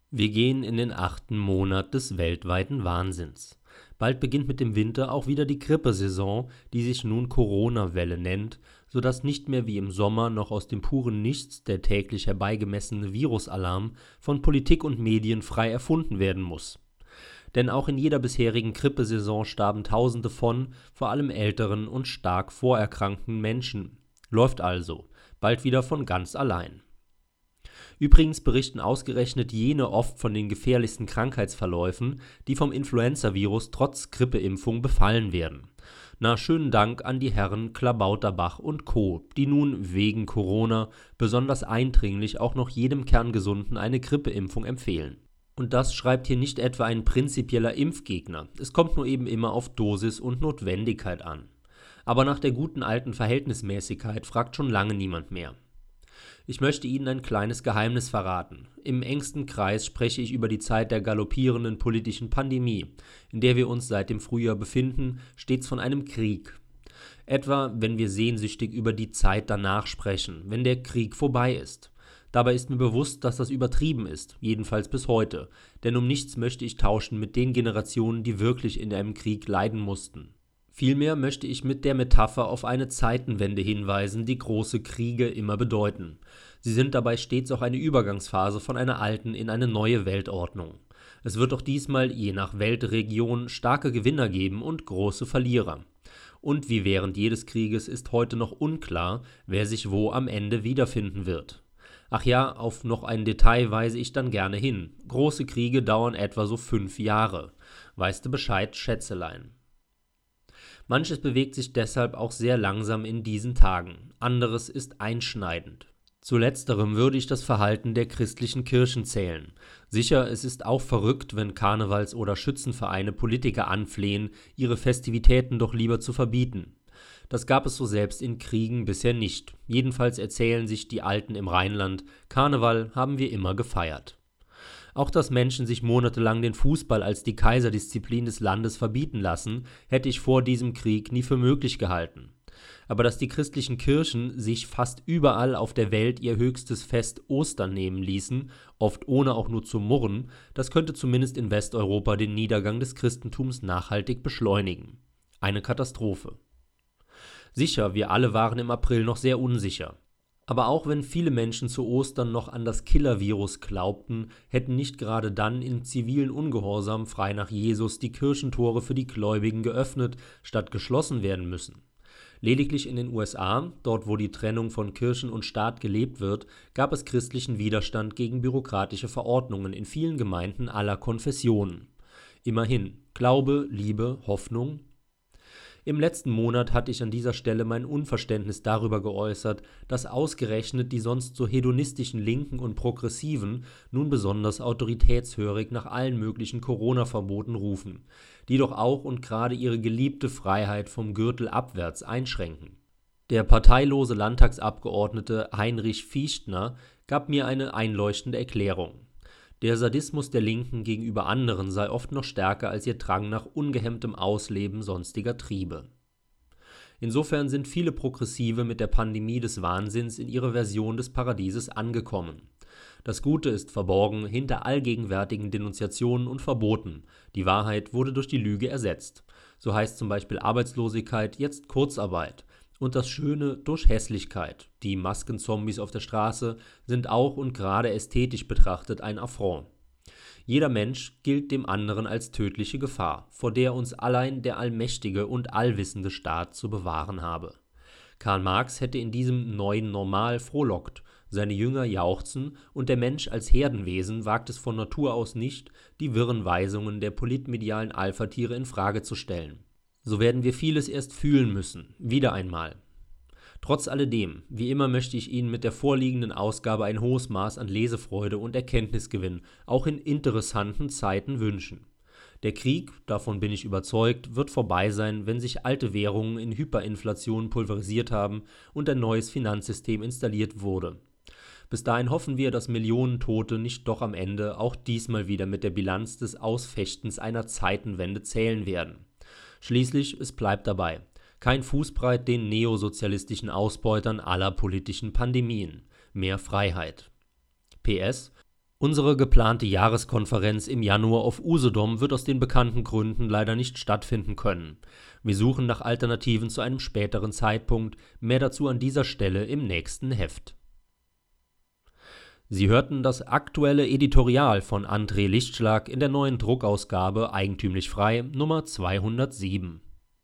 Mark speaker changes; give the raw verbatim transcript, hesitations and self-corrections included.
Speaker 1: Wir gehen in den achten Monat des weltweiten Wahnsinns. Bald beginnt mit dem Winter auch wieder die Grippesaison, die sich nun Corona-Welle nennt, sodass nicht mehr wie im Sommer noch aus dem puren Nichts der täglich herbeigemessene Virusalarm von Politik und Medien frei erfunden werden muss. Denn auch in jeder bisherigen Grippesaison starben Tausende von, vor allem älteren und stark vorerkrankten Menschen. Läuft also, bald wieder von ganz allein. Übrigens berichten ausgerechnet jene oft von den gefährlichsten Krankheitsverläufen, die vom Influenzavirus trotz Grippeimpfung befallen werden. Na, schönen Dank an die Herren Klabauterbach und Co., die nun wegen Corona besonders eindringlich auch noch jedem Kerngesunden eine Grippeimpfung empfehlen. Und das schreibt hier nicht etwa ein prinzipieller Impfgegner, es kommt nur eben immer auf Dosis und Notwendigkeit an. Aber nach der guten alten Verhältnismäßigkeit fragt schon lange niemand mehr. Ich möchte Ihnen ein kleines Geheimnis verraten. Im engsten Kreis spreche ich über die Zeit der galoppierenden politischen Pandemie, in der wir uns seit dem Frühjahr befinden, stets von einem Krieg. Etwa, wenn wir sehnsüchtig über die Zeit danach sprechen, wenn der Krieg vorbei ist. Dabei ist mir bewusst, dass das übertrieben ist, jedenfalls bis heute, denn um nichts möchte ich tauschen mit den Generationen, die wirklich in einem Krieg leiden mussten. Vielmehr möchte ich mit der Metapher auf eine Zeitenwende hinweisen, die große Kriege immer bedeuten. Sie sind dabei stets auch eine Übergangsphase von einer alten in eine neue Weltordnung. Es wird auch diesmal je nach Weltregion starke Gewinner geben und große Verlierer. Und wie während jedes Krieges ist heute noch unklar, wer sich wo am Ende wiederfinden wird. Ach ja, auf noch ein Detail weise ich dann gerne hin. Große Kriege dauern etwa so fünf Jahre. Weißt du Bescheid, Schätzelein? Manches bewegt sich deshalb auch sehr langsam in diesen Tagen, anderes ist einschneidend. Zu letzterem würde ich das Verhalten der christlichen Kirchen zählen. Sicher, es ist auch verrückt, wenn Karnevals- oder Schützenvereine Politiker anflehen, ihre Festivitäten doch lieber zu verbieten. Das gab es so selbst in Kriegen bisher nicht. Jedenfalls erzählen sich die Alten im Rheinland, Karneval haben wir immer gefeiert. Auch dass Menschen sich monatelang den Fußball als die Kaiserdisziplin des Landes verbieten lassen, hätte ich vor diesem Krieg nie für möglich gehalten. Aber dass die christlichen Kirchen sich fast überall auf der Welt ihr höchstes Fest Ostern nehmen ließen, oft ohne auch nur zu murren, das könnte zumindest in Westeuropa den Niedergang des Christentums nachhaltig beschleunigen. Eine Katastrophe. Sicher, wir alle waren im April noch sehr unsicher. Aber auch wenn viele Menschen zu Ostern noch an das Killer-Virus glaubten, hätten nicht gerade dann in zivilen Ungehorsam frei nach Jesus die Kirchentore für die Gläubigen geöffnet, statt geschlossen werden müssen. Lediglich in den U S A, dort wo die Trennung von Kirchen und Staat gelebt wird, gab es christlichen Widerstand gegen bürokratische Verordnungen in vielen Gemeinden aller Konfessionen. Immerhin, Glaube, Liebe, Hoffnung. Im letzten Monat hatte ich an dieser Stelle mein Unverständnis darüber geäußert, dass ausgerechnet die sonst so hedonistischen Linken und Progressiven nun besonders autoritätshörig nach allen möglichen Corona-Verboten rufen, die doch auch und gerade ihre geliebte Freiheit vom Gürtel abwärts einschränken. Der parteilose Landtagsabgeordnete Heinrich Fichtner gab mir eine einleuchtende Erklärung. Der Sadismus der Linken gegenüber anderen sei oft noch stärker als ihr Drang nach ungehemmtem Ausleben sonstiger Triebe. Insofern sind viele Progressive mit der Pandemie des Wahnsinns in ihre Version des Paradieses angekommen. Das Gute ist verborgen hinter allgegenwärtigen Denunziationen und Verboten. Die Wahrheit wurde durch die Lüge ersetzt. So heißt zum Beispiel Arbeitslosigkeit jetzt Kurzarbeit. Und das Schöne durch Hässlichkeit. Die Maskenzombies auf der Straße sind auch und gerade ästhetisch betrachtet ein Affront. Jeder Mensch gilt dem anderen als tödliche Gefahr, vor der uns allein der allmächtige und allwissende Staat zu bewahren habe. Karl Marx hätte in diesem neuen Normal frohlockt, seine Jünger jauchzen und der Mensch als Herdenwesen wagt es von Natur aus nicht, die wirren Weisungen der politmedialen Alpha-Tiere in Frage zu stellen. So werden wir vieles erst fühlen müssen, wieder einmal. Trotz alledem, wie immer möchte ich Ihnen mit der vorliegenden Ausgabe ein hohes Maß an Lesefreude und Erkenntnisgewinn, auch in interessanten Zeiten wünschen. Der Krieg, davon bin ich überzeugt, wird vorbei sein, wenn sich alte Währungen in Hyperinflation pulverisiert haben und ein neues Finanzsystem installiert wurde. Bis dahin hoffen wir, dass Millionen Tote nicht doch am Ende auch diesmal wieder mit der Bilanz des Ausfechtens einer Zeitenwende zählen werden. Schließlich, es bleibt dabei. Kein Fußbreit den neosozialistischen Ausbeutern aller politischen Pandemien. Mehr Freiheit. P S. Unsere geplante Jahreskonferenz im Januar auf Usedom wird aus den bekannten Gründen leider nicht stattfinden können. Wir suchen nach Alternativen zu einem späteren Zeitpunkt, mehr dazu an dieser Stelle im nächsten Heft. Sie hörten das aktuelle Editorial von André Lichtschlag in der neuen Druckausgabe Eigentümlich Frei Nummer zweihundertsieben.